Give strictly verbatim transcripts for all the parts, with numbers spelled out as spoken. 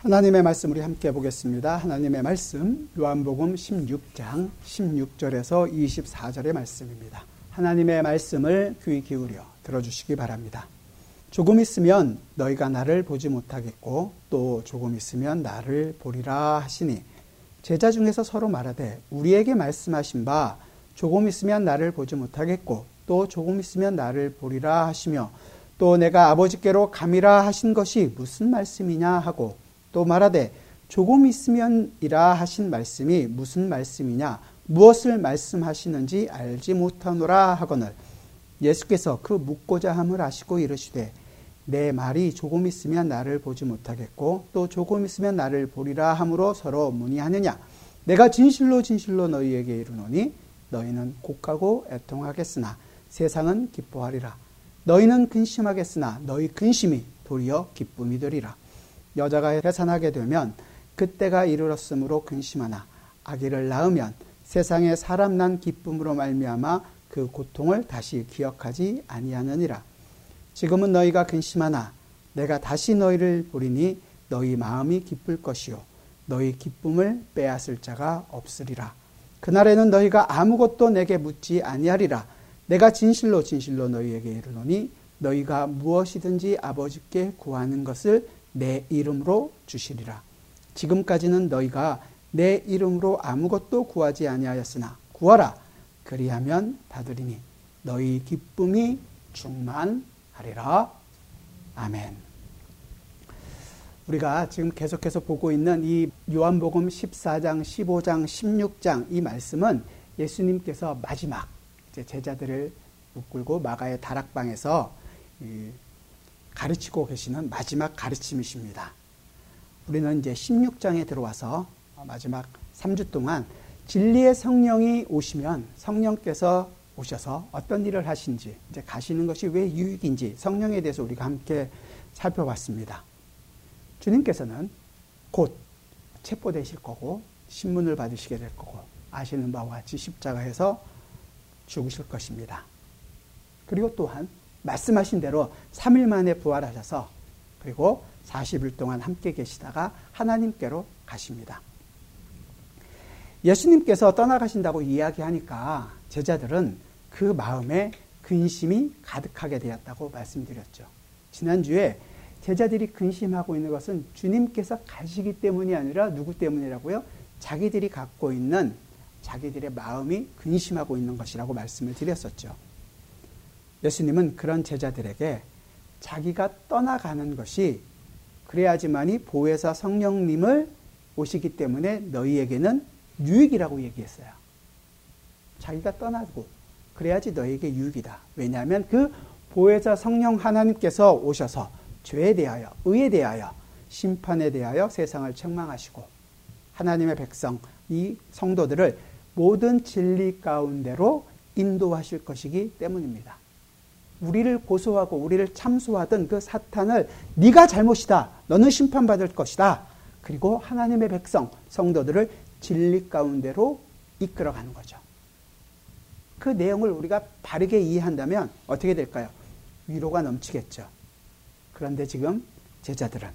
하나님의 말씀 우리 함께 보겠습니다. 하나님의 말씀 요한복음 십육 장 십육 절에서 이십사 절의 말씀입니다. 하나님의 말씀을 귀 기울여 들어주시기 바랍니다. 조금 있으면 너희가 나를 보지 못하겠고 또 조금 있으면 나를 보리라 하시니 제자 중에서 서로 말하되 우리에게 말씀하신 바 조금 있으면 나를 보지 못하겠고 또 조금 있으면 나를 보리라 하시며 또 내가 아버지께로 감이라 하신 것이 무슨 말씀이냐 하고 또 말하되 조금 있으면이라 하신 말씀이 무슨 말씀이냐 무엇을 말씀하시는지 알지 못하노라 하거늘 예수께서 그 묻고자 함을 아시고 이르시되 내 말이 조금 있으면 나를 보지 못하겠고 또 조금 있으면 나를 보리라 함으로 서로 문의하느냐 내가 진실로 진실로 너희에게 이르노니 너희는 곡하고 애통하겠으나 세상은 기뻐하리라 너희는 근심하겠으나 너희 근심이 도리어 기쁨이 되리라 여자가 해산하게 되면 그때가 이르렀으므로 근심하나 아기를 낳으면 세상에 사람 난 기쁨으로 말미암아 그 고통을 다시 기억하지 아니하느니라. 지금은 너희가 근심하나 내가 다시 너희를 보리니 너희 마음이 기쁠 것이요 너희 기쁨을 빼앗을 자가 없으리라. 그날에는 너희가 아무것도 내게 묻지 아니하리라. 내가 진실로 진실로 너희에게 이르노니 너희가 무엇이든지 아버지께 구하는 것을 내 이름으로 주시리라. 지금까지는 너희가 내 이름으로 아무것도 구하지 아니하였으나 구하라. 그리하면 받으리니 너희 기쁨이 충만하리라. 아멘. 우리가 지금 계속해서 보고 있는 이 요한복음 십사 장, 십오 장, 십육 장 이 말씀은 예수님께서 마지막 이제 제자들을 묶고 마가의 다락방에서 가르치고 계시는 마지막 가르침이십니다. 우리는 이제 십육 장에 들어와서 마지막 삼 주 동안 진리의 성령이 오시면 성령께서 오셔서 어떤 일을 하신지 이제 가시는 것이 왜 유익인지 성령에 대해서 우리가 함께 살펴봤습니다. 주님께서는 곧 체포되실 거고 신문을 받으시게 될 거고 아시는 바와 같이 십자가에서 죽으실 것입니다. 그리고 또한 말씀하신 대로 삼 일 만에 부활하셔서 그리고 사십 일 동안 함께 계시다가 하나님께로 가십니다. 예수님께서 떠나가신다고 이야기하니까 제자들은 그 마음에 근심이 가득하게 되었다고 말씀드렸죠. 지난주에 제자들이 근심하고 있는 것은 주님께서 가시기 때문이 아니라 누구 때문이라고요? 자기들이 갖고 있는 자기들의 마음이 근심하고 있는 것이라고 말씀을 드렸었죠. 예수님은 그런 제자들에게 자기가 떠나가는 것이 그래야지만이 보혜사 성령님을 오시기 때문에 너희에게는 유익이라고 얘기했어요. 자기가 떠나고 그래야지 너희에게 유익이다. 왜냐하면 그 보혜사 성령 하나님께서 오셔서 죄에 대하여, 의에 대하여, 심판에 대하여 세상을 책망하시고 하나님의 백성, 이 성도들을 모든 진리 가운데로 인도하실 것이기 때문입니다. 우리를 고소하고 우리를 참소하던 그 사탄을 네가 잘못이다. 너는 심판받을 것이다. 그리고 하나님의 백성, 성도들을 진리 가운데로 이끌어가는 거죠. 그 내용을 우리가 바르게 이해한다면 어떻게 될까요? 위로가 넘치겠죠. 그런데 지금 제자들은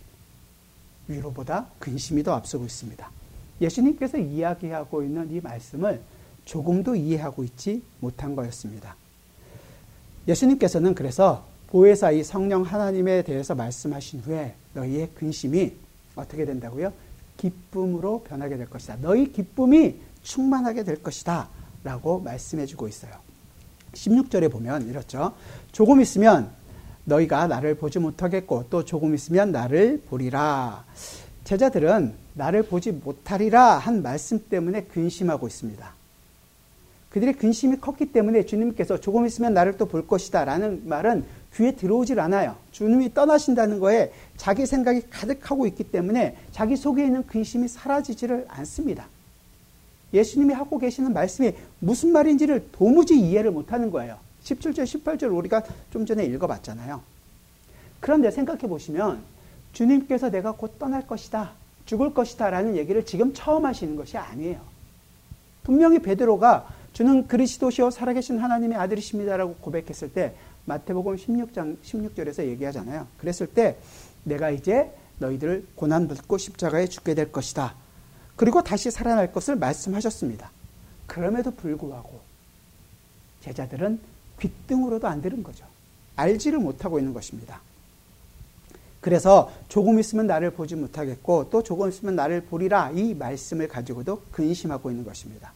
위로보다 근심이 더 앞서고 있습니다. 예수님께서 이야기하고 있는 이 말씀을 조금도 이해하고 있지 못한 거였습니다. 예수님께서는 그래서 보혜사 이 성령 하나님에 대해서 말씀하신 후에 너희의 근심이 어떻게 된다고요? 기쁨으로 변하게 될 것이다. 너희 기쁨이 충만하게 될 것이다. 라고 말씀해 주고 있어요. 십육 절에 보면 이렇죠. 조금 있으면 너희가 나를 보지 못하겠고 또 조금 있으면 나를 보리라. 제자들은 나를 보지 못하리라 한 말씀 때문에 근심하고 있습니다. 그들의 근심이 컸기 때문에 주님께서 조금 있으면 나를 또 볼 것이다 라는 말은 귀에 들어오질 않아요. 주님이 떠나신다는 거에 자기 생각이 가득하고 있기 때문에 자기 속에 있는 근심이 사라지지를 않습니다. 예수님이 하고 계시는 말씀이 무슨 말인지를 도무지 이해를 못하는 거예요. 십칠 절, 십팔 절 우리가 좀 전에 읽어봤잖아요. 그런데 생각해 보시면 주님께서 내가 곧 떠날 것이다, 죽을 것이다 라는 얘기를 지금 처음 하시는 것이 아니에요. 분명히 베드로가 주는 그리스도시요 살아계신 하나님의 아들이십니다라고 고백했을 때 마태복음 십육 장 십육 절에서 얘기하잖아요. 그랬을 때 내가 이제 너희들 고난받고 십자가에 죽게 될 것이다. 그리고 다시 살아날 것을 말씀하셨습니다. 그럼에도 불구하고 제자들은 귓등으로도 안 들은 거죠. 알지를 못하고 있는 것입니다. 그래서 조금 있으면 나를 보지 못하겠고 또 조금 있으면 나를 보리라 이 말씀을 가지고도 근심하고 있는 것입니다.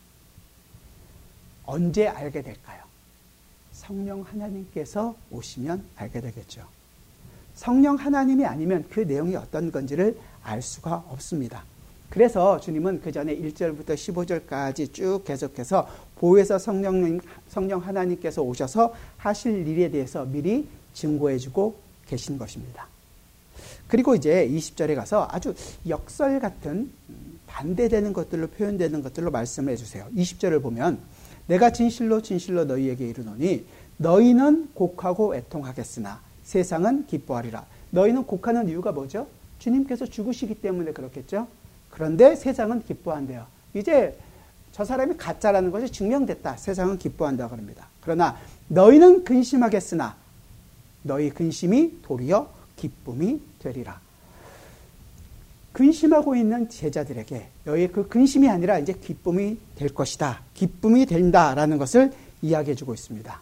언제 알게 될까요? 성령 하나님께서 오시면 알게 되겠죠. 성령 하나님이 아니면 그 내용이 어떤 건지를 알 수가 없습니다. 그래서 주님은 그 전에 일 절부터 십오 절까지 쭉 계속해서 보혜사 성령, 성령 하나님께서 오셔서 하실 일에 대해서 미리 증거해주고 계신 것입니다. 그리고 이제 이십 절에 가서 아주 역설 같은 반대되는 것들로 표현되는 것들로 말씀을 해주세요. 이십 절을 보면 내가 진실로 진실로 너희에게 이르노니 너희는 곡하고 애통하겠으나 세상은 기뻐하리라. 너희는 곡하는 이유가 뭐죠? 주님께서 죽으시기 때문에 그렇겠죠. 그런데 세상은 기뻐한대요. 이제 저 사람이 가짜라는 것이 증명됐다. 세상은 기뻐한다 그럽니다. 그러나 너희는 근심하겠으나 너희 근심이 도리어 기쁨이 되리라. 근심하고 있는 제자들에게 너희의 그 근심이 아니라 이제 기쁨이 될 것이다. 기쁨이 된다라는 것을 이야기해 주고 있습니다.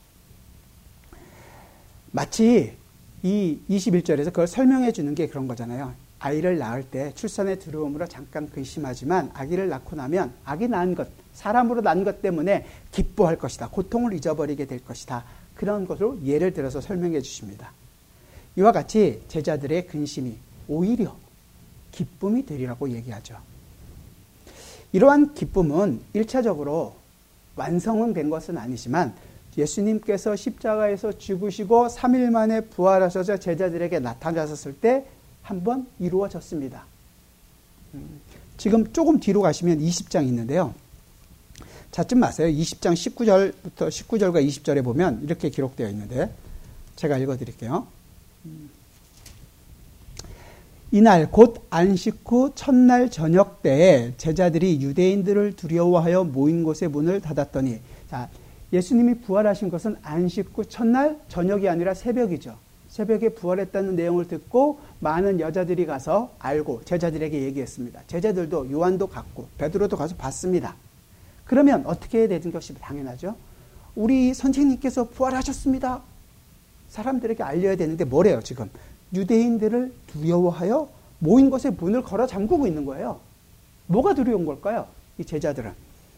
마치 이 이십일 절에서 그걸 설명해 주는 게 그런 거잖아요. 아이를 낳을 때 출산에 들어옴으로 잠깐 근심하지만 아기를 낳고 나면 아기 낳은 것, 사람으로 낳은 것 때문에 기뻐할 것이다. 고통을 잊어버리게 될 것이다. 그런 것으로 예를 들어서 설명해 주십니다. 이와 같이 제자들의 근심이 오히려 기쁨이 되리라고 얘기하죠. 이러한 기쁨은 일차적으로 완성은 된 것은 아니지만 예수님께서 십자가에서 죽으시고 삼 일 만에 부활하셔서 제자들에게 나타나셨을 때 한번 이루어졌습니다. 지금 조금 뒤로 가시면 이십 장이 있는데요. 찾지 마세요. 이십 장 십구 절부터 십구 절과 이십 절에 보면 이렇게 기록되어 있는데 제가 읽어드릴게요. 이날 곧 안식 후 첫날 저녁 때에 제자들이 유대인들을 두려워하여 모인 곳의 문을 닫았더니, 자, 예수님이 부활하신 것은 안식 후 첫날 저녁이 아니라 새벽이죠. 새벽에 부활했다는 내용을 듣고 많은 여자들이 가서 알고 제자들에게 얘기했습니다. 제자들도 요한도 갔고 베드로도 가서 봤습니다. 그러면 어떻게 해야 되는 것이 당연하죠. 우리 선생님께서 부활하셨습니다. 사람들에게 알려야 되는데 뭐래요 지금? 유대인들을 두려워하여 모인 곳에 문을 걸어 잠그고 있는 거예요. 뭐가 두려운 걸까요? 이 제자들은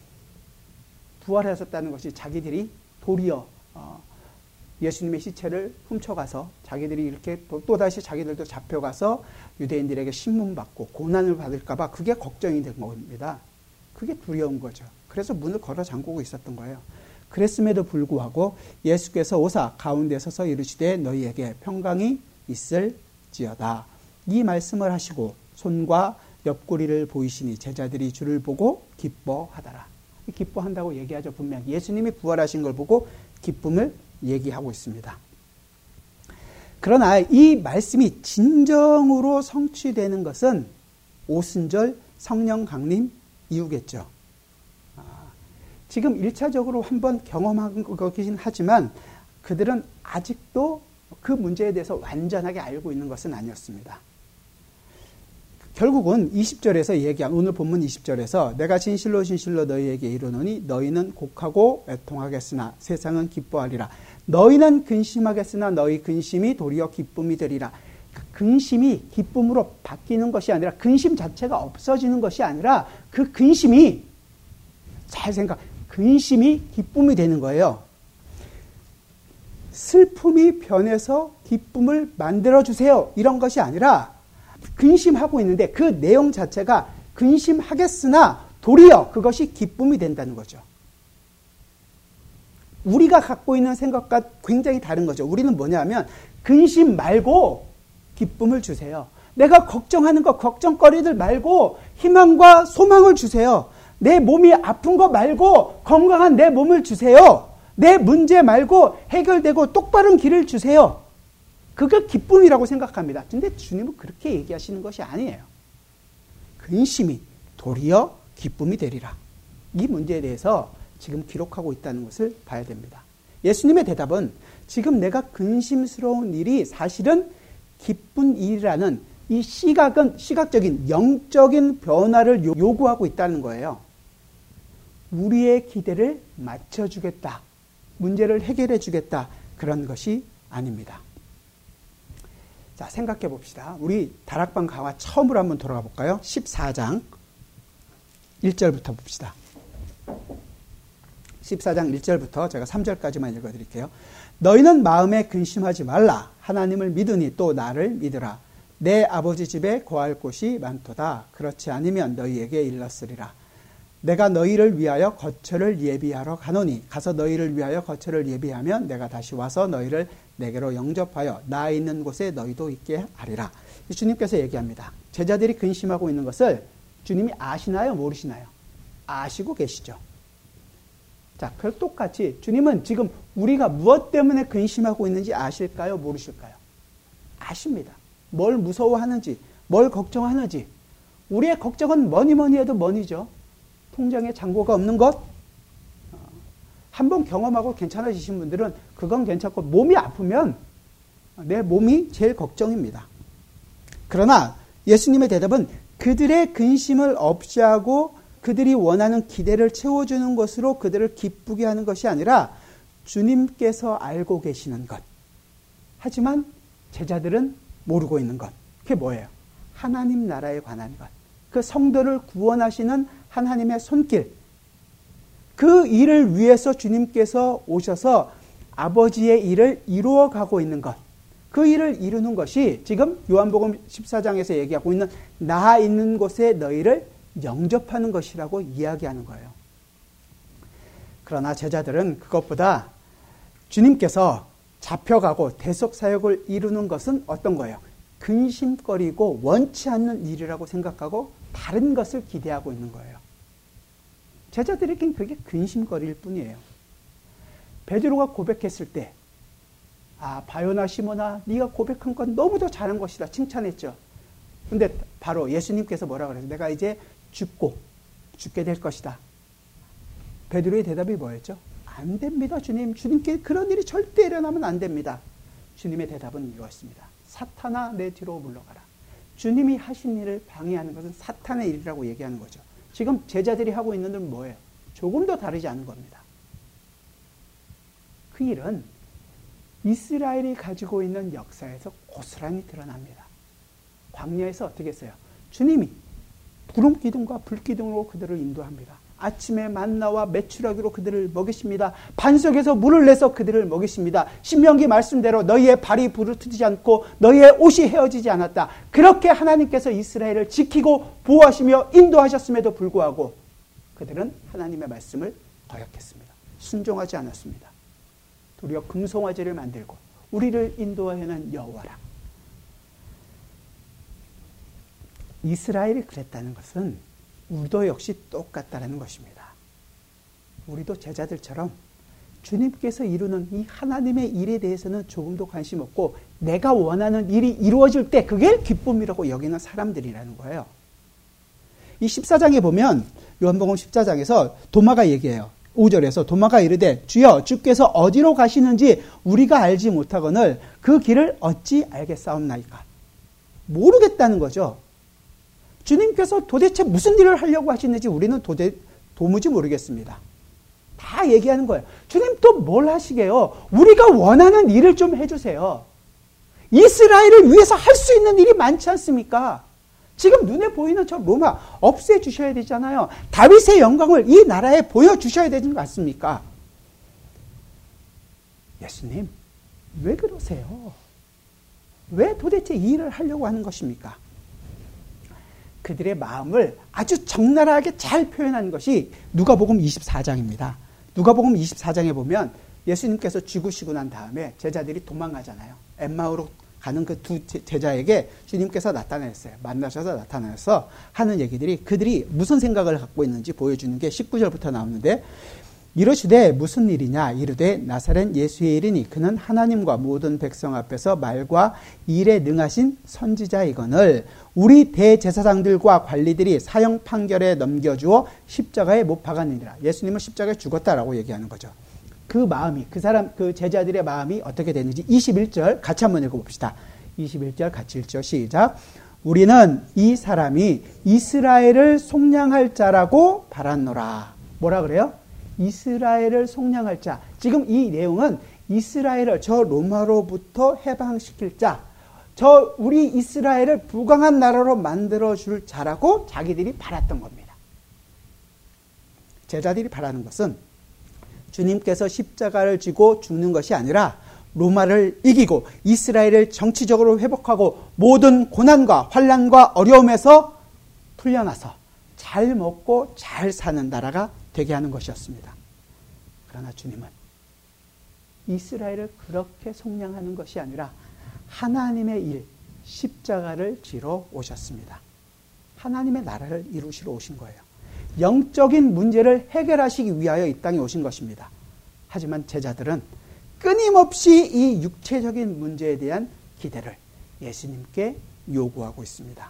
부활하셨다는 것이 자기들이 도리어 어, 예수님의 시체를 훔쳐가서 자기들이 이렇게 또다시 자기들도 잡혀가서 유대인들에게 신문받고 고난을 받을까 봐 그게 걱정이 된 겁니다. 그게 두려운 거죠. 그래서 문을 걸어 잠그고 있었던 거예요. 그랬음에도 불구하고 예수께서 오사 가운데 서서 이르시되 너희에게 평강이 있을지어다. 이 말씀을 하시고 손과 옆구리를 보이시니 제자들이 주를 보고 기뻐하더라. 기뻐한다고 얘기하죠. 분명히 예수님이 부활하신 걸 보고 기쁨을 얘기하고 있습니다. 그러나 이 말씀이 진정으로 성취되는 것은 오순절 성령 강림 이후겠죠. 아, 지금 일차적으로 한번 경험한 거긴 하지만 그들은 아직도 그 문제에 대해서 완전하게 알고 있는 것은 아니었습니다. 결국은 이십 절에서 얘기한, 오늘 본문 이십 절에서 내가 진실로 진실로 너희에게 이르노니 너희는 곡하고 애통하겠으나 세상은 기뻐하리라. 너희는 근심하겠으나 너희 근심이 도리어 기쁨이 되리라. 근심이 기쁨으로 바뀌는 것이 아니라 근심 자체가 없어지는 것이 아니라 그 근심이, 잘 생각, 근심이 기쁨이 되는 거예요. 슬픔이 변해서 기쁨을 만들어주세요. 이런 것이 아니라 근심하고 있는데 그 내용 자체가 근심하겠으나 도리어 그것이 기쁨이 된다는 거죠. 우리가 갖고 있는 생각과 굉장히 다른 거죠. 우리는 뭐냐면 근심 말고 기쁨을 주세요. 내가 걱정하는 것, 걱정거리들 말고 희망과 소망을 주세요. 내 몸이 아픈 거 말고 건강한 내 몸을 주세요. 내 문제 말고 해결되고 똑바른 길을 주세요. 그게 기쁨이라고 생각합니다. 근데 주님은 그렇게 얘기하시는 것이 아니에요. 근심이 도리어 기쁨이 되리라. 이 문제에 대해서 지금 기록하고 있다는 것을 봐야 됩니다. 예수님의 대답은 지금 내가 근심스러운 일이 사실은 기쁜 일이라는 이 시각은 시각적인 영적인 변화를 요구하고 있다는 거예요. 우리의 기대를 맞춰주겠다. 문제를 해결해 주겠다. 그런 것이 아닙니다. 자, 생각해 봅시다. 우리 다락방 강화 처음으로 한번 돌아가 볼까요? 십사 장 일 절부터 봅시다. 십사 장 일 절부터 제가 삼 절까지만 읽어드릴게요. 너희는 마음에 근심하지 말라. 하나님을 믿으니 또 나를 믿으라. 내 아버지 집에 거할 곳이 많도다. 그렇지 않으면 너희에게 일렀으리라. 내가 너희를 위하여 거처를 예비하러 가노니 가서 너희를 위하여 거처를 예비하면 내가 다시 와서 너희를 내게로 영접하여 나 있는 곳에 너희도 있게 하리라. 주님께서 얘기합니다. 제자들이 근심하고 있는 것을 주님이 아시나요? 모르시나요? 아시고 계시죠. 자, 그 똑같이 주님은 지금 우리가 무엇 때문에 근심하고 있는지 아실까요? 모르실까요? 아십니다. 뭘 무서워하는지, 뭘 걱정하는지. 우리의 걱정은 뭐니 뭐니 해도 뭐니죠. 통장에 잔고가 없는 것. 한번 경험하고 괜찮아지신 분들은 그건 괜찮고 몸이 아프면 내 몸이 제일 걱정입니다. 그러나 예수님의 대답은 그들의 근심을 없이 하고 그들이 원하는 기대를 채워주는 것으로 그들을 기쁘게 하는 것이 아니라 주님께서 알고 계시는 것. 하지만 제자들은 모르고 있는 것. 그게 뭐예요? 하나님 나라에 관한 것. 그 성도를 구원하시는 하나님의 손길. 그 일을 위해서 주님께서 오셔서 아버지의 일을 이루어가고 있는 것. 그 일을 이루는 것이 지금 요한복음 십사 장에서 얘기하고 있는 나 있는 곳에 너희를 영접하는 것이라고 이야기하는 거예요. 그러나 제자들은 그것보다 주님께서 잡혀가고 대속사역을 이루는 것은 어떤 거예요? 근심거리고 원치 않는 일이라고 생각하고 다른 것을 기대하고 있는 거예요. 제자들에겐 그게 근심거리일 뿐이에요. 베드로가 고백했을 때 아, 바요나 시몬아, 네가 고백한 건 너무도 잘한 것이다. 칭찬했죠. 근데 바로 예수님께서 뭐라 그래요? 내가 이제 죽고 죽게 될 것이다. 베드로의 대답이 뭐였죠? 안 됩니다, 주님. 주님께 그런 일이 절대 일어나면 안 됩니다. 주님의 대답은 이거였습니다. 사탄아, 내 뒤로 물러가라. 주님이 하신 일을 방해하는 것은 사탄의 일이라고 얘기하는 거죠. 지금 제자들이 하고 있는 일은 뭐예요? 조금 더 다르지 않은 겁니다. 그 일은 이스라엘이 가지고 있는 역사에서 고스란히 드러납니다. 광야에서 어떻게 했어요? 주님이 구름 기둥과 불 기둥으로 그들을 인도합니다. 아침에 만나와 메추라기로 그들을 먹이십니다. 반석에서 물을 내서 그들을 먹이십니다. 신명기 말씀대로 너희의 발이 부르트지 않고 너희의 옷이 헤어지지 않았다. 그렇게 하나님께서 이스라엘을 지키고 보호하시며 인도하셨음에도 불구하고 그들은 하나님의 말씀을 거역했습니다. 순종하지 않았습니다. 도리어 금송아지를 만들고 우리를 인도하여는 여호와라. 이스라엘이 그랬다는 것은 우리도 역시 똑같다는 것입니다. 우리도 제자들처럼 주님께서 이루는 이 하나님의 일에 대해서는 조금도 관심 없고 내가 원하는 일이 이루어질 때 그게 기쁨이라고 여기는 사람들이라는 거예요. 이 십사 장에 보면 요한복음 십사 장에서 도마가 얘기해요. 오 절에서 도마가 이르되 주여 주께서 어디로 가시는지 우리가 알지 못하거늘 그 길을 어찌 알겠사옵나이까. 모르겠다는 거죠. 주님께서 도대체 무슨 일을 하려고 하시는지 우리는 도대, 도무지 모르겠습니다. 다 얘기하는 거예요. 주님 또 뭘 하시게요? 우리가 원하는 일을 좀 해주세요. 이스라엘을 위해서 할 수 있는 일이 많지 않습니까? 지금 눈에 보이는 저 로마 없애주셔야 되잖아요. 다윗의 영광을 이 나라에 보여주셔야 되는 거 같습니까? 예수님, 왜 그러세요? 왜 도대체 이 일을 하려고 하는 것입니까? 그들의 마음을 아주 적나라하게 잘 표현한 것이 누가복음 이십사 장입니다. 누가복음 이십사 장에 보면 예수님께서 죽으시고 난 다음에 제자들이 도망가잖아요. 엠마오로 가는 그 두 제자에게 주님께서 나타나셨어요. 만나셔서 나타나서 하는 얘기들이 그들이 무슨 생각을 갖고 있는지 보여주는 게 십구 절부터 나오는데 이르시되 무슨 일이냐 이르되 나사렛 예수의 일이니 그는 하나님과 모든 백성 앞에서 말과 일에 능하신 선지자이거늘 우리 대제사장들과 관리들이 사형 판결에 넘겨주어 십자가에 못 박았느니라. 예수님은 십자가에 죽었다라고 얘기하는 거죠. 그 마음이 그 사람 그 제자들의 마음이 어떻게 됐는지 이십일 절 같이 한번 읽어봅시다. 이십일 절 같이 읽죠. 시작. 우리는 이 사람이 이스라엘을 속량할 자라고 바랐노라. 뭐라 그래요? 이스라엘을 속량할 자. 지금 이 내용은 이스라엘을 저 로마로부터 해방시킬 자, 저 우리 이스라엘을 부강한 나라로 만들어줄 자라고 자기들이 바랐던 겁니다. 제자들이 바라는 것은 주님께서 십자가를 지고 죽는 것이 아니라 로마를 이기고 이스라엘을 정치적으로 회복하고 모든 고난과 환난과 어려움에서 풀려나서 잘 먹고 잘 사는 나라가 되게 하는 것이었습니다. 그러나 주님은 이스라엘을 그렇게 속량하는 것이 아니라 하나님의 일, 십자가를 지러 오셨습니다. 하나님의 나라를 이루시러 오신 거예요. 영적인 문제를 해결하시기 위하여 이 땅에 오신 것입니다. 하지만 제자들은 끊임없이 이 육체적인 문제에 대한 기대를 예수님께 요구하고 있습니다.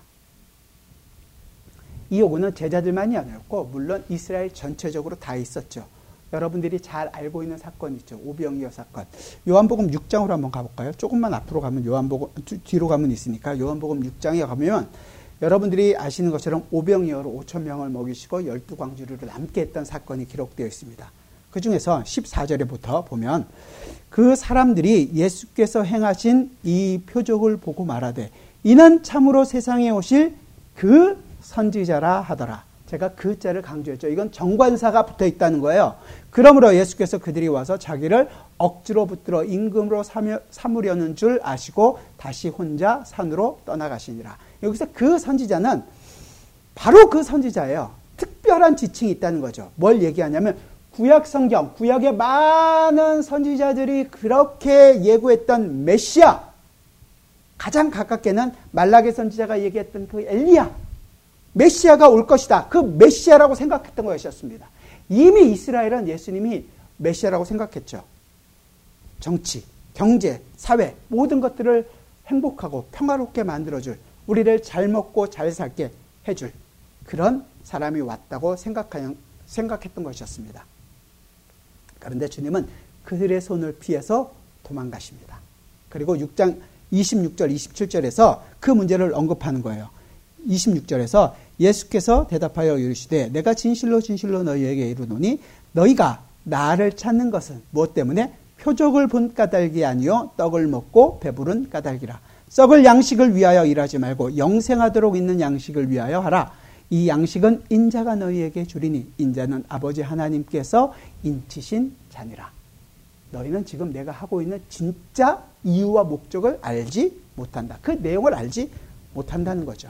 이 요구는 제자들만이 아니었고 물론 이스라엘 전체적으로 다 있었죠. 여러분들이 잘 알고 있는 사건이 있죠. 오병이어 사건. 요한복음 육 장으로 한번 가볼까요? 조금만 앞으로 가면 요한복음, 뒤로 가면 있으니까 요한복음 육 장에 가면 여러분들이 아시는 것처럼 오병이어로 오천 명을 먹이시고 열두 광주리로 남게 했던 사건이 기록되어 있습니다. 그 중에서 십사 절에부터 보면 그 사람들이 예수께서 행하신 이 표적을 보고 말하되 이는 참으로 세상에 오실 그 선지자라 하더라. 제가 그 자를 강조했죠. 이건 정관사가 붙어 있다는 거예요. 그러므로 예수께서 그들이 와서 자기를 억지로 붙들어 임금으로 삼으려는 줄 아시고 다시 혼자 산으로 떠나가시니라. 여기서 그 선지자는 바로 그 선지자예요. 특별한 지칭이 있다는 거죠. 뭘 얘기하냐면 구약 성경, 구약의 많은 선지자들이 그렇게 예고했던 메시아, 가장 가깝게는 말라기 선지자가 얘기했던 그 엘리야, 메시아가 올 것이다. 그 메시아라고 생각했던 것이었습니다. 이미 이스라엘은 예수님이 메시아라고 생각했죠. 정치, 경제, 사회 모든 것들을 행복하고 평화롭게 만들어줄, 우리를 잘 먹고 잘 살게 해줄 그런 사람이 왔다고 생각하는, 생각했던 것이었습니다. 그런데 주님은 그들의 손을 피해서 도망가십니다. 그리고 육 장 이십육 절, 이십칠 절에서 그 문제를 언급하는 거예요. 이십육 절에서 예수께서 대답하여 이르시되 내가 진실로 진실로 너희에게 이르노니 너희가 나를 찾는 것은 무엇 때문에 표적을 본 까닭이 아니요 떡을 먹고 배부른 까닭이라. 썩을 양식을 위하여 일하지 말고 영생하도록 있는 양식을 위하여 하라. 이 양식은 인자가 너희에게 주리니 인자는 아버지 하나님께서 인치신 자니라. 너희는 지금 내가 하고 있는 진짜 이유와 목적을 알지 못한다. 그 내용을 알지 못한다는 거죠.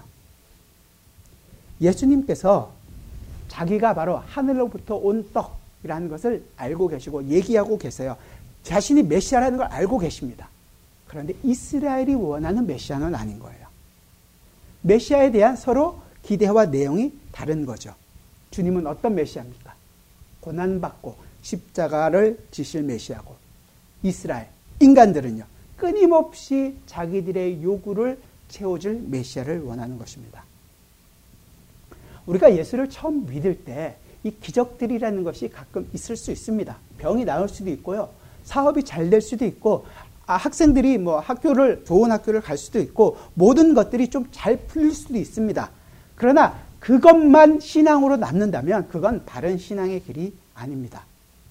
예수님께서 자기가 바로 하늘로부터 온 떡이라는 것을 알고 계시고 얘기하고 계세요. 자신이 메시아라는 걸 알고 계십니다. 그런데 이스라엘이 원하는 메시아는 아닌 거예요. 메시아에 대한 서로 기대와 내용이 다른 거죠. 주님은 어떤 메시아입니까? 고난받고 십자가를 지실 메시아고, 이스라엘, 인간들은요 끊임없이 자기들의 요구를 채워줄 메시아를 원하는 것입니다. 우리가 예수를 처음 믿을 때 이 기적들이라는 것이 가끔 있을 수 있습니다. 병이 나을 수도 있고요. 사업이 잘 될 수도 있고, 아, 학생들이 뭐 학교를, 좋은 학교를 갈 수도 있고, 모든 것들이 좀 잘 풀릴 수도 있습니다. 그러나 그것만 신앙으로 남는다면 그건 바른 신앙의 길이 아닙니다.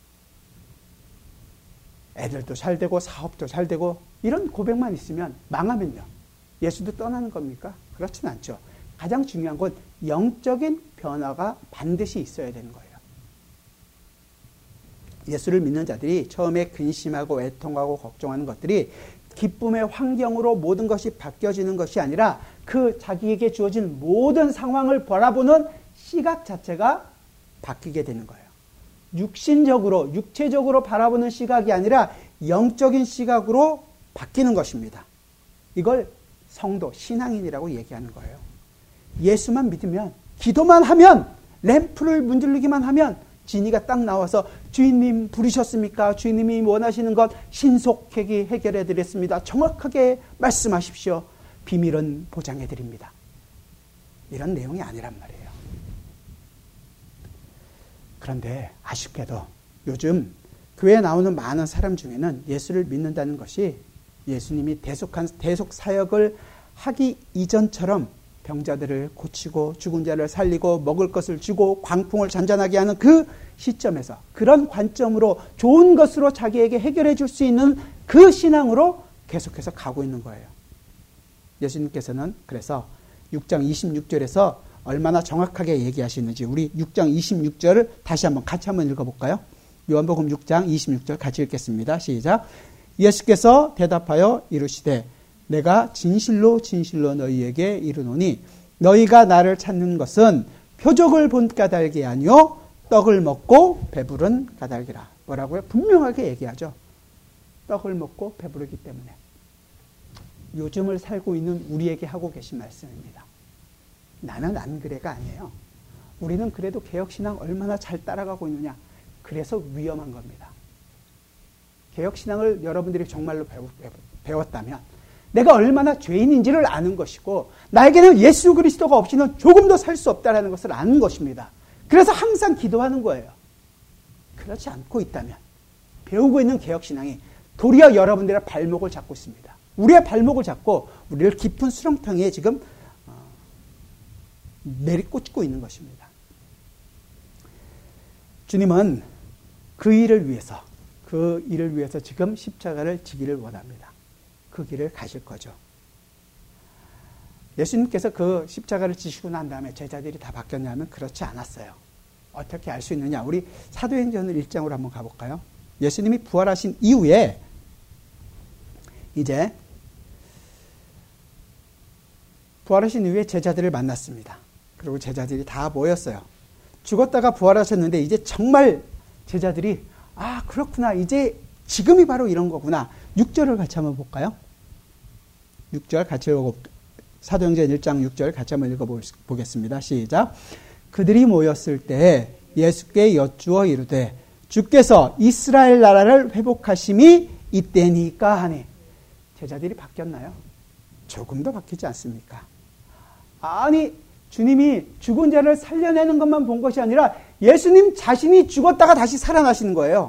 애들도 잘 되고 사업도 잘 되고 이런 고백만 있으면 망하면요 예수도 떠나는 겁니까? 그렇진 않죠. 가장 중요한 건 영적인 변화가 반드시 있어야 되는 거예요. 예수를 믿는 자들이 처음에 근심하고 애통하고 걱정하는 것들이 기쁨의 환경으로 모든 것이 바뀌어지는 것이 아니라 그 자기에게 주어진 모든 상황을 바라보는 시각 자체가 바뀌게 되는 거예요. 육신적으로, 육체적으로 바라보는 시각이 아니라 영적인 시각으로 바뀌는 것입니다. 이걸 성도, 신앙인이라고 얘기하는 거예요. 예수만 믿으면, 기도만 하면, 램프를 문지르기만 하면 지니가 딱 나와서 주인님 부르셨습니까? 주인님이 원하시는 것 신속하게 해결해 드렸습니다. 정확하게 말씀하십시오. 비밀은 보장해 드립니다. 이런 내용이 아니란 말이에요. 그런데 아쉽게도 요즘 교회에 나오는 많은 사람 중에는 예수를 믿는다는 것이 예수님이 대속한, 대속 사역을 하기 이전처럼 병자들을 고치고 죽은 자를 살리고 먹을 것을 주고 광풍을 잔잔하게 하는 그 시점에서 그런 관점으로 좋은 것으로 자기에게 해결해 줄 수 있는 그 신앙으로 계속해서 가고 있는 거예요. 예수님께서는 그래서 육 장 이십육 절에서 얼마나 정확하게 얘기하시는지 우리 육 장 이십육 절을 다시 한번 같이 한번 읽어볼까요? 요한복음 육 장 이십육 절 같이 읽겠습니다. 시작. 예수께서 대답하여 이르시되 내가 진실로 진실로 너희에게 이르노니 너희가 나를 찾는 것은 표적을 본 까닭이 아니요 떡을 먹고 배부른 까닭이라. 뭐라고요? 분명하게 얘기하죠. 떡을 먹고 배부르기 때문에. 요즘을 살고 있는 우리에게 하고 계신 말씀입니다. 나는 안 그래가 아니에요. 우리는 그래도 개혁신앙 얼마나 잘 따라가고 있느냐. 그래서 위험한 겁니다. 개혁신앙을 여러분들이 정말로 배우, 배웠다면 내가 얼마나 죄인인지를 아는 것이고 나에게는 예수 그리스도가 없이는 조금도 살 수 없다는 것을 아는 것입니다. 그래서 항상 기도하는 거예요. 그렇지 않고 있다면 배우고 있는 개혁신앙이 도리어 여러분들의 발목을 잡고 있습니다. 우리의 발목을 잡고 우리를 깊은 수렁탕에 지금 내리꽂고 있는 것입니다. 주님은 그 일을 위해서 그 일을 위해서 지금 십자가를 지기를 원합니다. 그 길을 가실 거죠. 예수님께서 그 십자가를 지시고 난 다음에 제자들이 다 바뀌었냐면 그렇지 않았어요. 어떻게 알 수 있느냐? 우리 사도행전을 일 장으로 한번 가볼까요? 예수님이 부활하신 이후에 이제 부활하신 이후에 제자들을 만났습니다. 그리고 제자들이 다 모였어요. 죽었다가 부활하셨는데 이제 정말 제자들이 아 그렇구나 이제 지금이 바로 이런 거구나. 육 절을 같이 한번 볼까요? 육 절 같이 읽어 사도행전 일 장 육 절 같이 한번 읽어보겠습니다. 시작. 그들이 모였을 때 예수께 여쭈어 이르되 주께서 이스라엘 나라를 회복하심이 이때니까 하니. 제자들이 바뀌었나요? 조금도 바뀌지 않습니까? 아니 주님이 죽은 자를 살려내는 것만 본 것이 아니라 예수님 자신이 죽었다가 다시 살아나시는 거예요.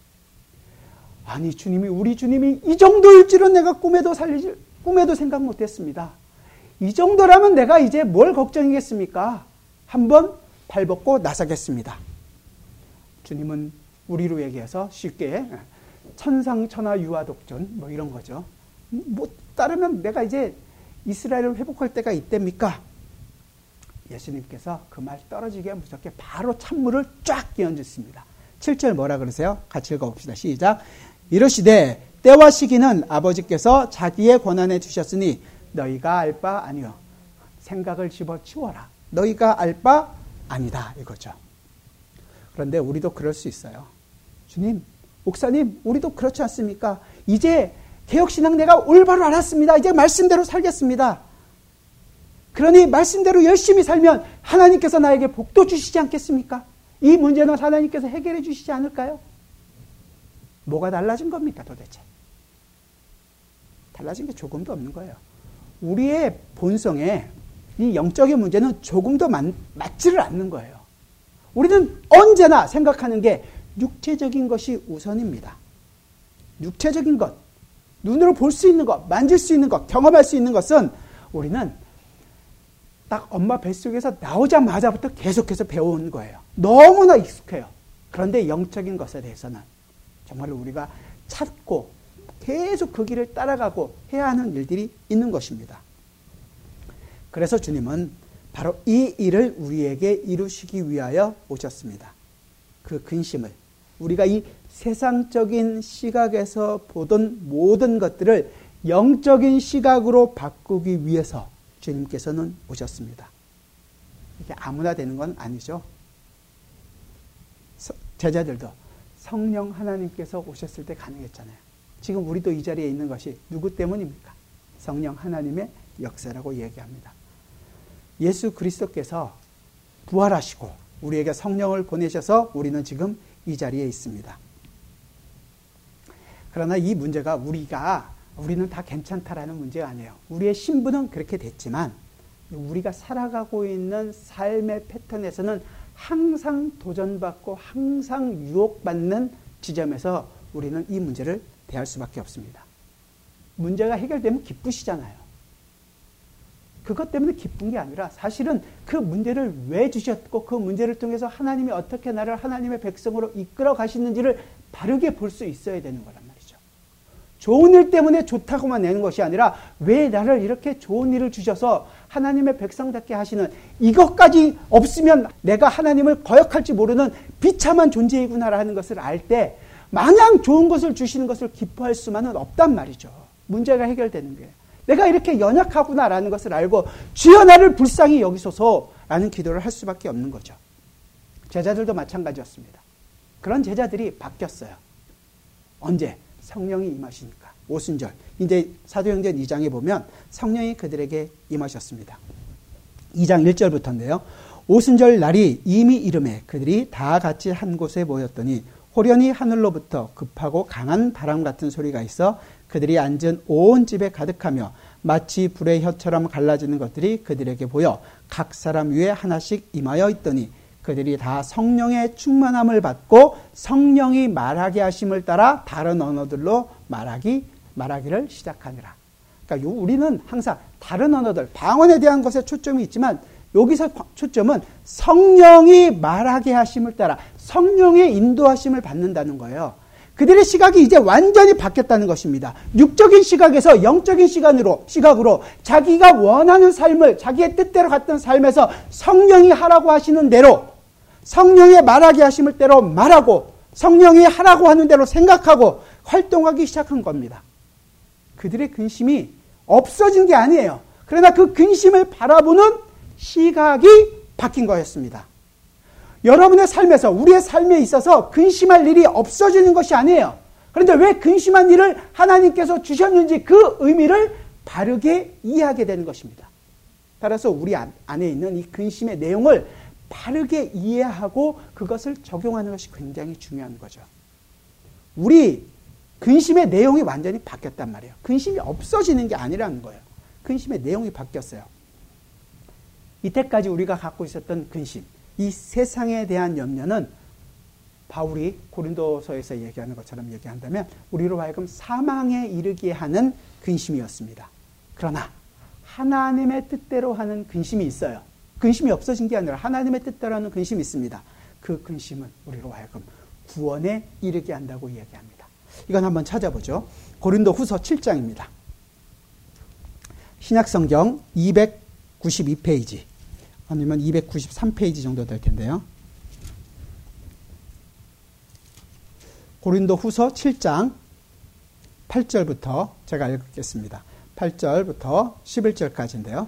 아니 주님이 우리 주님이 이 정도일 줄은 내가 꿈에도 살리지 꿈에도 생각 못했습니다. 이 정도라면 내가 이제 뭘 걱정이겠습니까? 한번 발벗고 나서겠습니다. 주님은 우리로 얘기해서 쉽게 천상천하 유아독존 뭐 이런 거죠. 뭐 따르면 내가 이제 이스라엘을 회복할 때가 이때입니까? 예수님께서 그 말 떨어지게 무섭게 바로 찬물을 쫙 끼얹으십니다. 칠 절 뭐라 그러세요? 같이 읽어봅시다. 시작. 이르시되 때와 시기는 아버지께서 자기의 권한에 주셨으니 너희가 알 바 아니요. 생각을 집어치워라. 너희가 알 바 아니다. 이거죠. 그런데 우리도 그럴 수 있어요. 주님, 목사님, 우리도 그렇지 않습니까? 이제 개혁신앙 내가 올바로 알았습니다. 이제 말씀대로 살겠습니다. 그러니 말씀대로 열심히 살면 하나님께서 나에게 복도 주시지 않겠습니까? 이 문제는 하나님께서 해결해 주시지 않을까요? 뭐가 달라진 겁니까 도대체? 달라진 게 조금도 없는 거예요. 우리의 본성에 이 영적인 문제는 조금도 맞, 맞지를 않는 거예요. 우리는 언제나 생각하는 게 육체적인 것이 우선입니다. 육체적인 것, 눈으로 볼 수 있는 것, 만질 수 있는 것, 경험할 수 있는 것은 우리는 딱 엄마 뱃속에서 나오자마자부터 계속해서 배워온 거예요. 너무나 익숙해요. 그런데 영적인 것에 대해서는 정말로 우리가 찾고 계속 그 길을 따라가고 해야 하는 일들이 있는 것입니다. 그래서 주님은 바로 이 일을 우리에게 이루시기 위하여 오셨습니다. 그 근심을 우리가 이 세상적인 시각에서 보던 모든 것들을 영적인 시각으로 바꾸기 위해서 주님께서는 오셨습니다. 이게 아무나 되는 건 아니죠. 제자들도 성령 하나님께서 오셨을 때 가능했잖아요. 지금 우리도 이 자리에 있는 것이 누구 때문입니까? 성령 하나님의 역사라고 얘기합니다. 예수 그리스도께서 부활하시고 우리에게 성령을 보내셔서 우리는 지금 이 자리에 있습니다. 그러나 이 문제가 우리가 우리는 다 괜찮다라는 문제가 아니에요. 우리의 신분은 그렇게 됐지만 우리가 살아가고 있는 삶의 패턴에서는 항상 도전받고 항상 유혹받는 지점에서 우리는 이 문제를 대할 수밖에 없습니다. 문제가 해결되면 기쁘시잖아요. 그것 때문에 기쁜 게 아니라 사실은 그 문제를 왜 주셨고 그 문제를 통해서 하나님이 어떻게 나를 하나님의 백성으로 이끌어 가시는지를 바르게 볼 수 있어야 되는 거란 말이죠. 좋은 일 때문에 좋다고만 내는 것이 아니라 왜 나를 이렇게 좋은 일을 주셔서 하나님의 백성답게 하시는, 이것까지 없으면 내가 하나님을 거역할지 모르는 비참한 존재이구나라는 것을 알 때 마냥 좋은 것을 주시는 것을 기뻐할 수만은 없단 말이죠. 문제가 해결되는 거예요. 내가 이렇게 연약하구나라는 것을 알고 주여 나를 불쌍히 여기소서라는 기도를 할 수밖에 없는 거죠. 제자들도 마찬가지였습니다. 그런 제자들이 바뀌었어요. 언제? 성령이 임하시니까. 오순절. 이제 사도행전 이 장에 보면 성령이 그들에게 임하셨습니다. 이 장 일 절부터인데요. 오순절 날이 이미 이름에 그들이 다 같이 한 곳에 모였더니 호련히 하늘로부터 급하고 강한 바람 같은 소리가 있어 그들이 앉은 온 집에 가득하며 마치 불의 혀처럼 갈라지는 것들이 그들에게 보여 각 사람 위에 하나씩 임하여 있더니 그들이 다 성령의 충만함을 받고 성령이 말하게 하심을 따라 다른 언어들로 말하기, 말하기를 시작하니라. 그러니까 우리는 항상 다른 언어들, 방언에 대한 것에 초점이 있지만 여기서 초점은 성령이 말하게 하심을 따라 성령의 인도하심을 받는다는 거예요. 그들의 시각이 이제 완전히 바뀌었다는 것입니다. 육적인 시각에서 영적인 시간으로, 시각으로 자기가 원하는 삶을, 자기의 뜻대로 갔던 삶에서 성령이 하라고 하시는 대로, 성령의 말하게 하심을 대로 말하고 성령이 하라고 하는 대로 생각하고 활동하기 시작한 겁니다. 그들의 근심이 없어진 게 아니에요. 그러나 그 근심을 바라보는 시각이 바뀐 거였습니다. 여러분의 삶에서, 우리의 삶에 있어서 근심할 일이 없어지는 것이 아니에요. 그런데 왜 근심한 일을 하나님께서 주셨는지 그 의미를 바르게 이해하게 되는 것입니다. 따라서 우리 안에 있는 이 근심의 내용을 바르게 이해하고 그것을 적용하는 것이 굉장히 중요한 거죠. 우리 근심의 내용이 완전히 바뀌었단 말이에요. 근심이 없어지는 게 아니라는 거예요. 근심의 내용이 바뀌었어요. 이때까지 우리가 갖고 있었던 근심, 이 세상에 대한 염려는 바울이 고린도서에서 얘기하는 것처럼 얘기한다면 우리로 하여금 사망에 이르게 하는 근심이었습니다. 그러나 하나님의 뜻대로 하는 근심이 있어요. 근심이 없어진 게 아니라 하나님의 뜻대로 하는 근심이 있습니다. 그 근심은 우리로 하여금 구원에 이르게 한다고 이야기합니다. 이건 한번 찾아보죠. 고린도 후서 칠 장입니다. 신약성경 이백구십이 페이지 아니면 이백구십삼 페이지 정도 될 텐데요. 고린도 후서 칠 장 팔 절부터 제가 읽겠습니다. 팔 절부터 십일 절까지인데요.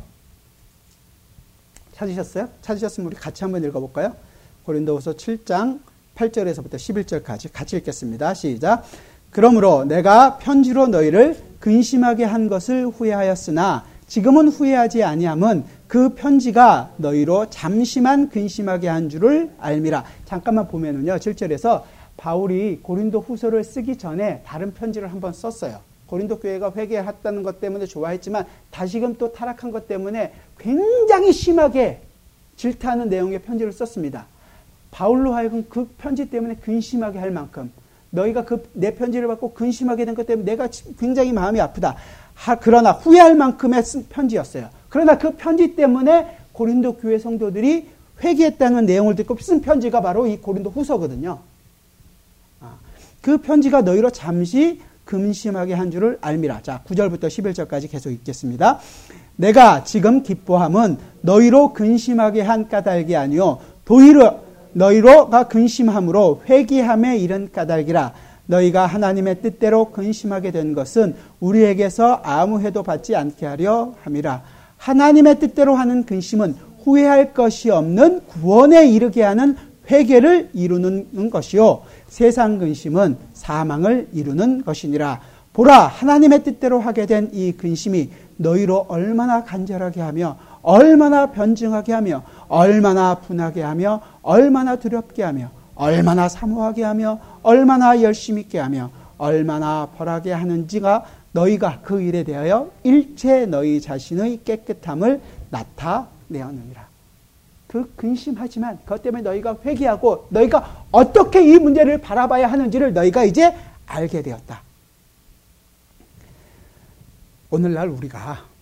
찾으셨어요? 찾으셨으면 우리 같이 한번 읽어볼까요? 고린도 후서 칠 장 팔 절에서부터 십일 절까지 같이 읽겠습니다. 시작. 그러므로 내가 편지로 너희를 근심하게 한 것을 후회하였으나 지금은 후회하지 아니함은 그 편지가 너희로 잠시만 근심하게 한 줄을 알미라. 잠깐만 보면은요, 칠 절에서 바울이 고린도 후서를 쓰기 전에 다른 편지를 한번 썼어요. 고린도 교회가 회개했다는 것 때문에 좋아했지만 다시금 또 타락한 것 때문에 굉장히 심하게 질타하는 내용의 편지를 썼습니다. 바울로 하여금 그 편지 때문에 근심하게 할 만큼, 너희가 그 내 편지를 받고 근심하게 된 것 때문에 내가 굉장히 마음이 아프다. 하, 그러나 후회할 만큼의 쓴 편지였어요. 그러나 그 편지 때문에 고린도 교회 성도들이 회개했다는 내용을 듣고 쓴 편지가 바로 이 고린도 후서거든요. 아, 그 편지가 너희로 잠시 근심하게 한 줄을 알미라. 자, 구 절부터 십일 절까지 계속 읽겠습니다. 내가 지금 기뻐함은 너희로 근심하게 한 까닭이 아니요 도리어 너희로가 근심함으로 회개함에 이른 까닭이라. 너희가 하나님의 뜻대로 근심하게 된 것은 우리에게서 아무 해도 받지 않게 하려 함이라. 하나님의 뜻대로 하는 근심은 후회할 것이 없는 구원에 이르게 하는 회개를 이루는 것이요 세상 근심은 사망을 이루는 것이니라. 보라, 하나님의 뜻대로 하게 된 이 근심이 너희로 얼마나 간절하게 하며 얼마나 변증하게 하며 얼마나 분하게 하며 얼마나 두렵게 하며 얼마나 사모하게 하며 얼마나 열심히 있게 하며 얼마나 벌하게 하는지가 너희가 그 일에 대하여 일체 너희 자신의 깨끗함을 나타내었느니라. 그 근심하지만 그것 때문에 너희가 회개하고 너희가 어떻게 이 문제를 바라봐야 하는지를 너희가 이제 알게 되었다. 오늘날 우리가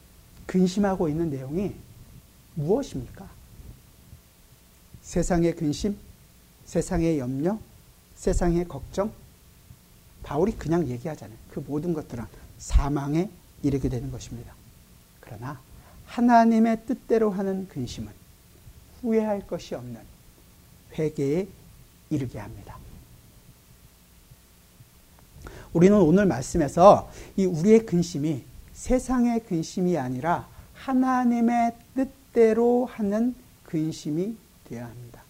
근심하고 있는 내용이 무엇입니까? 세상의 근심, 세상의 염려, 세상의 걱정. 바울이 그냥 얘기하잖아요. 그 모든 것들은 사망에 이르게 되는 것입니다. 그러나 하나님의 뜻대로 하는 근심은 후회할 것이 없는 회개에 이르게 합니다. 우리는 오늘 말씀에서 이 우리의 근심이 세상의 근심이 아니라 하나님의 뜻대로 하는 근심이 되어야 합니다.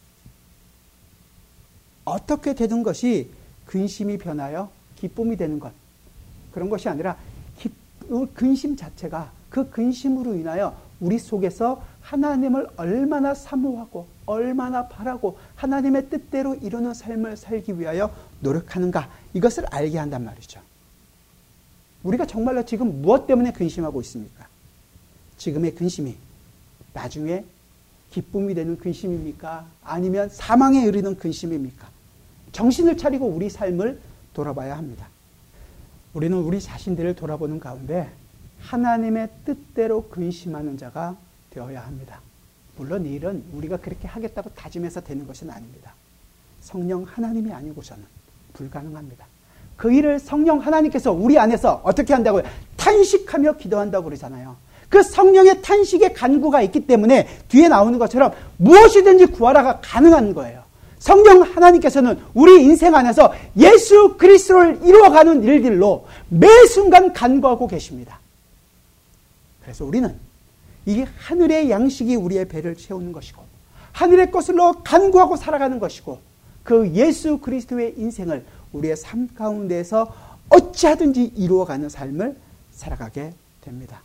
어떻게 되는 것이 근심이 변하여 기쁨이 되는 것, 그런 것이 아니라 기, 근심 자체가 그 근심으로 인하여 우리 속에서 하나님을 얼마나 사모하고 얼마나 바라고 하나님의 뜻대로 이루는 삶을 살기 위하여 노력하는가, 이것을 알게 한단 말이죠. 우리가 정말로 지금 무엇 때문에 근심하고 있습니까? 지금의 근심이 나중에 기쁨이 되는 근심입니까? 아니면 사망에 이르는 근심입니까? 정신을 차리고 우리 삶을 돌아봐야 합니다. 우리는 우리 자신들을 돌아보는 가운데 하나님의 뜻대로 근심하는 자가 되어야 합니다. 물론 이 일은 우리가 그렇게 하겠다고 다짐해서 되는 것은 아닙니다. 성령 하나님이 아니고서는 불가능합니다. 그 일을 성령 하나님께서 우리 안에서 어떻게 한다고요? 탄식하며 기도한다고 그러잖아요. 그 성령의 탄식의 간구가 있기 때문에 뒤에 나오는 것처럼 무엇이든지 구하라가 가능한 거예요. 성령 하나님께서는 우리 인생 안에서 예수 그리스도를 이루어가는 일들로 매 순간 간구하고 계십니다. 그래서 우리는 이 하늘의 양식이 우리의 배를 채우는 것이고 하늘의 것으로 간구하고 살아가는 것이고 그 예수 그리스도의 인생을 우리의 삶 가운데에서 어찌하든지 이루어가는 삶을 살아가게 됩니다.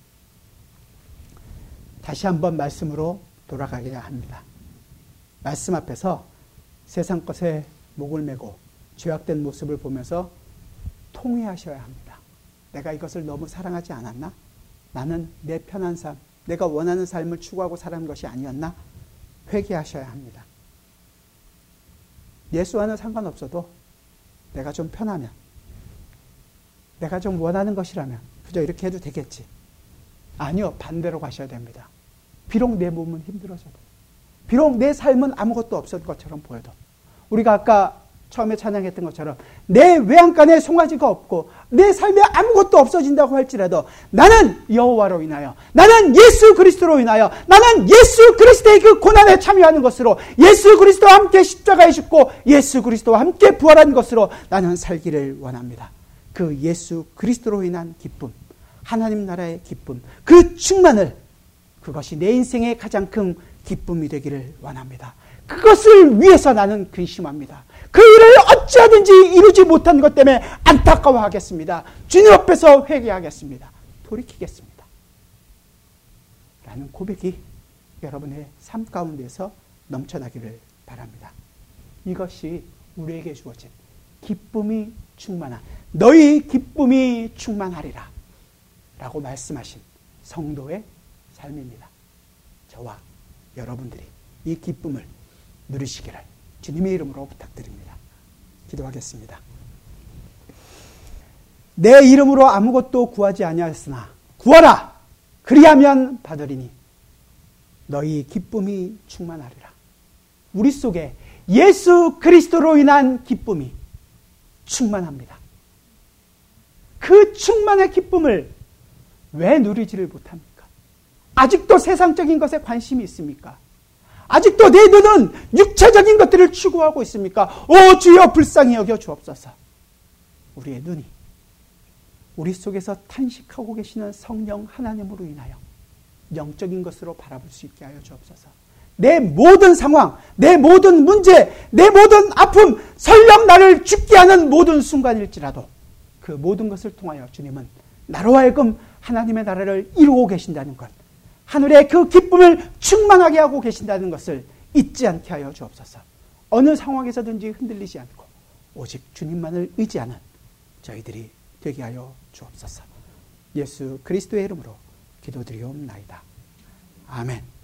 다시 한번 말씀으로 돌아가야 합니다. 말씀 앞에서 세상 것에 목을 메고 죄악된 모습을 보면서 통회하셔야 합니다. 내가 이것을 너무 사랑하지 않았나? 나는 내 편한 삶, 내가 원하는 삶을 추구하고 살아가는 것이 아니었나? 회개하셔야 합니다. 예수와는 상관없어도 내가 좀 편하면, 내가 좀 원하는 것이라면 그저 이렇게 해도 되겠지. 아니요, 반대로 가셔야 됩니다. 비록 내 몸은 힘들어져도, 비록 내 삶은 아무것도 없을 것처럼 보여도, 우리가 아까 처음에 찬양했던 것처럼 내 외양간에 송아지가 없고 내 삶에 아무것도 없어진다고 할지라도 나는 여호와로 인하여, 나는 예수 그리스도로 인하여, 나는 예수 그리스도의 그 고난에 참여하는 것으로, 예수 그리스도와 함께 십자가에 죽고 예수 그리스도와 함께 부활한 것으로 나는 살기를 원합니다. 그 예수 그리스도로 인한 기쁨, 하나님 나라의 기쁨, 그 충만을, 그것이 내 인생의 가장 큰 기쁨이 되기를 원합니다. 그것을 위해서 나는 근심합니다. 그 일을 어찌하든지 이루지 못한 것 때문에 안타까워하겠습니다. 주님 앞에서 회개하겠습니다. 돌이키겠습니다. 라는 고백이 여러분의 삶 가운데서 넘쳐나기를 바랍니다. 이것이 우리에게 주어진 기쁨이 충만한, 너희 기쁨이 충만하리라 라고 말씀하신 성도의 삶입니다. 저와 여러분들이 이 기쁨을 누리시기를 주님의 이름으로 부탁드립니다. 기도하겠습니다. 내 이름으로 아무것도 구하지 아니하였으나 구하라, 그리하면 받으리니 너희 기쁨이 충만하리라. 우리 속에 예수 그리스도로 인한 기쁨이 충만합니다. 그 충만의 기쁨을 왜 누리지를 못합니까? 아직도 세상적인 것에 관심이 있습니까? 아직도 내 눈은 육체적인 것들을 추구하고 있습니까? 오 주여 불쌍히 여겨 주옵소서. 우리의 눈이 우리 속에서 탄식하고 계시는 성령 하나님으로 인하여 영적인 것으로 바라볼 수 있게 하여 주옵소서. 내 모든 상황, 내 모든 문제, 내 모든 아픔, 설령 나를 죽게 하는 모든 순간일지라도 그 모든 것을 통하여 주님은 나로 하여금 하나님의 나라를 이루고 계신다는 것, 하늘의 그 기쁨을 충만하게 하고 계신다는 것을 잊지 않게 하여 주옵소서. 어느 상황에서든지 흔들리지 않고 오직 주님만을 의지하는 저희들이 되게 하여 주옵소서. 예수 그리스도의 이름으로 기도드리옵나이다. 아멘.